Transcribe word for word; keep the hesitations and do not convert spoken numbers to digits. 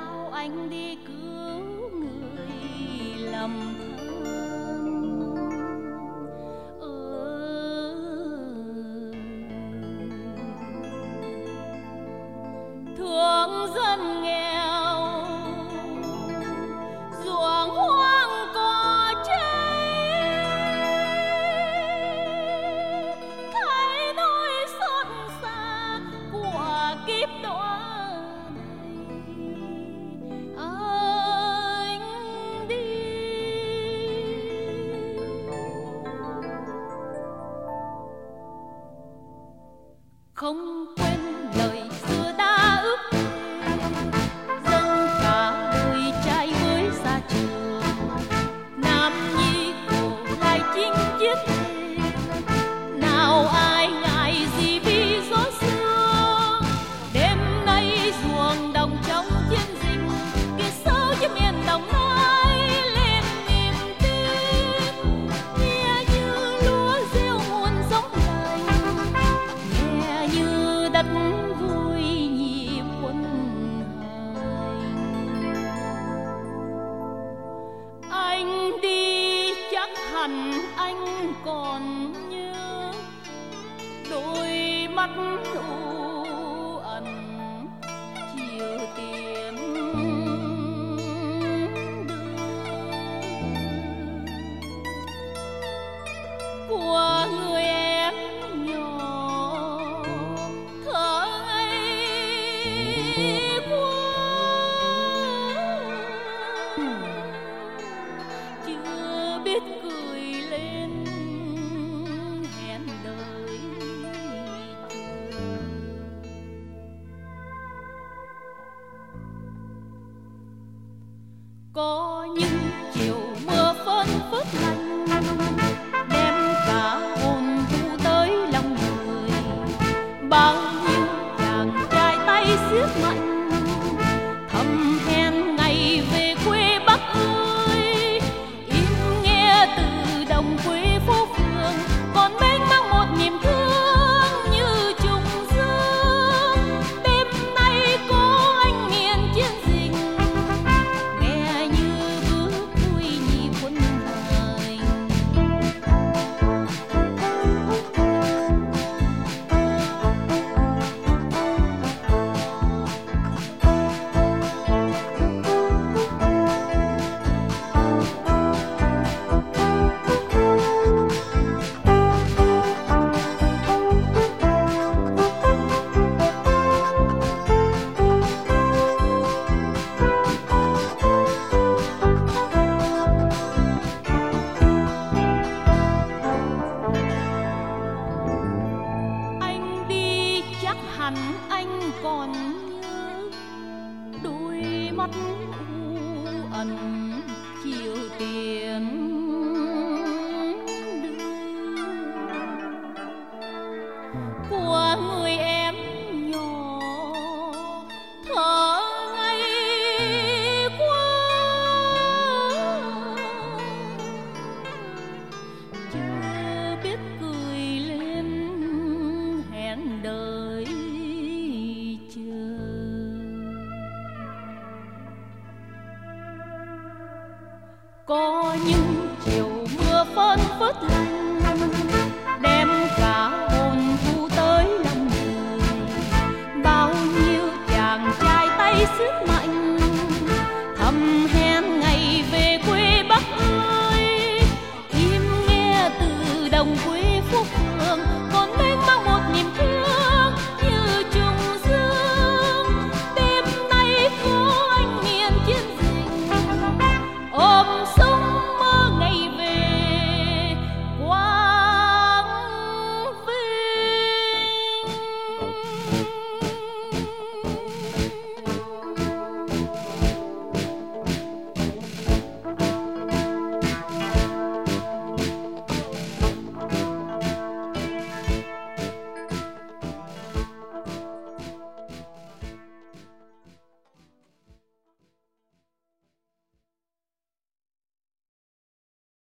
sao anh đi cứu người lầm than. Ừ. Thương dân nghèo ruộng hoang cỏ cháy, thấy nỗi xót xa của kiếp đọa này. Anh đi không quên lời xưa đã ước thề, dâng cả đời trai với xa trường. Nam nhi cổ lại chinh chiến thề, nào ai ngại gì vì gió xưa. Đêm nay ruộng đồng trong chiến dịch, kia sâu cho miền đồng nói lên niềm tin. Nghe như lúa reo nguồn sống lành, nghe như đất vui nhịp quân hành. Anh đi chắc hẳn anh còn nhớ đôi mắt u ẩn chiều tiếng đưa của người em nhỏ thở ngây qua, chưa biết cười lên hẹn đời chờ. Có những chiều mưa phơn phớt lạnh, đem cả hồn thu tới lòng người. Bao nhiêu chàng trai tay siết mạnh, thầm hẹn ngày về quê Bắc ơi. Im nghe từ đồng quê phố phường, còn mênh mang một niềm thương như trùng dương. Đêm nay có anh miền chiến dịch, nghe như bước vui nhịp quân hành. Anh đi chắc hẳn anh còn nhớ đôi mắt u ẩn chiều tiếng đưa của người em nhỏ thở ngây qua, chưa biết cười lên hẹn đời chờ. Có những chiều mưa phơn phớt lạnh, đem cả hồn thu tới lòng người. Bao nhiêu chàng trai tay siết mạnh, thầm